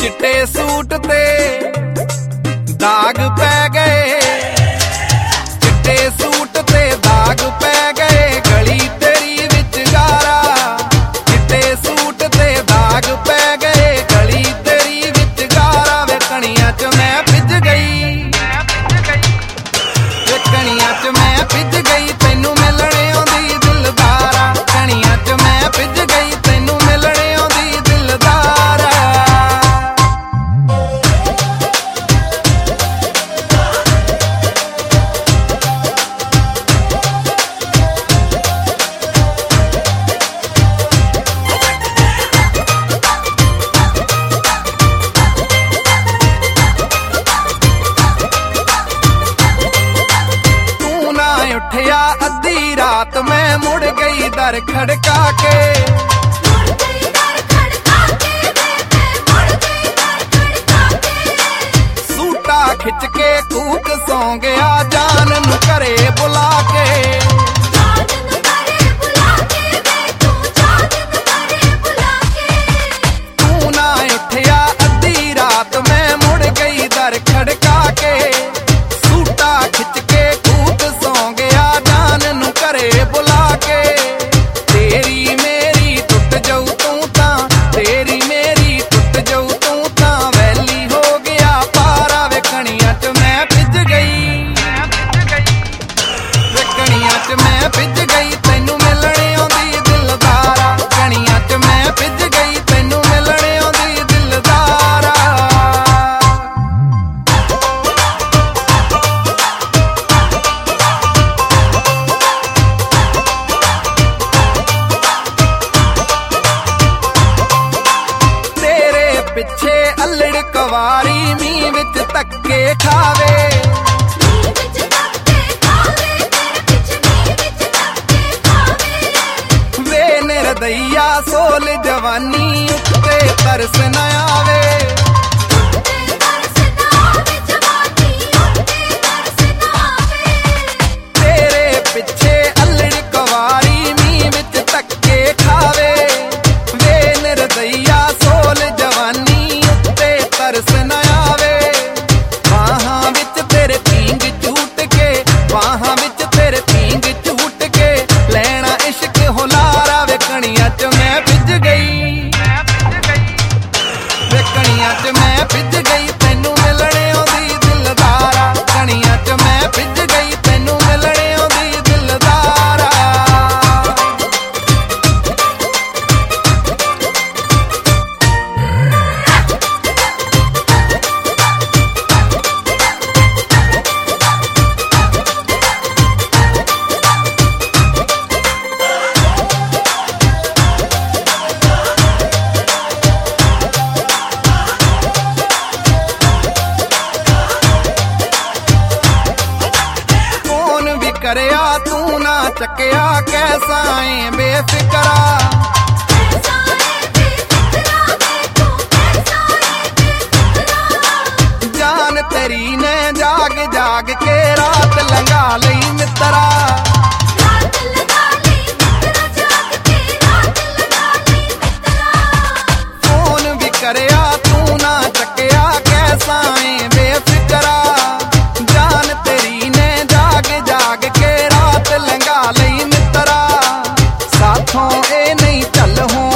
चिट्टे सूट ते दाग पै गए, चिट्टे सूट ते दाग पै गए, गली तेरी विच गारा। चिट्टे सूट ते दाग पै गए, गली तेरी विच गारा। वे कणियां च मैं भिज गई, वे कणियां च मैं भिज गई, तैनू मिलने आउंदी दिलदारा। कणियां च मैं भिज गई, तैनू मिलने आउंदी दिलदारा। उठिया अद्धी रात मैं मुड़ गई दर खड़का के, सूटा खिच के कूक सौ गया जान नू घरे बुला के। तू ना उठिया अद्धी रात मैं मुड़ गई दर खड़का के, सूटा खिच के घरे बुला के। तेरी मेरी टुट जाऊ तू तां, तेरी मेरी टुट जाऊ तू तां, वैली हो गया पारा। वे कणियां च मैं भिज गई, वे कणियां च मैं भिज गई, तैनू मिलने आउंदी दिलदारा। कणियां च मैं भिज गई, तैनू मिलने आउंदी दिलदारा। पिछे अल्लड़ कवारी मीं विच धक्के खावे, वे निर्दइया सोल जवानी उत्ते तरस न आवे। तेरे पिछे अल्लड़ कवारी मीं विच धक्के खावे, वे निर्दइया सोल जवानी तरस न आवे। बाहां विच तेरे पींग झूट के, बाहां विच तेरे पींग झूट के, लैना इश्क हुलारा। वे कणियां च मैं भिज गई, वे कणियां च मैं भिज गई, तैनू मिलने आउंदी दिलदारा। कणियां च मैं भिज गई, तैनू मिलने आउंदी दिलदारा। करया तू ना चकया कैसा है बेफिक्रा, जान तेरी ने जाग जाग के रात लंघा लई मित्रा। फोन भी करया तू ना चकया कैसा है बेफिक्रा, जान तेरी ने जाग जाग के रात लंघा लई मित्रा। साथों ए नहीं चल हो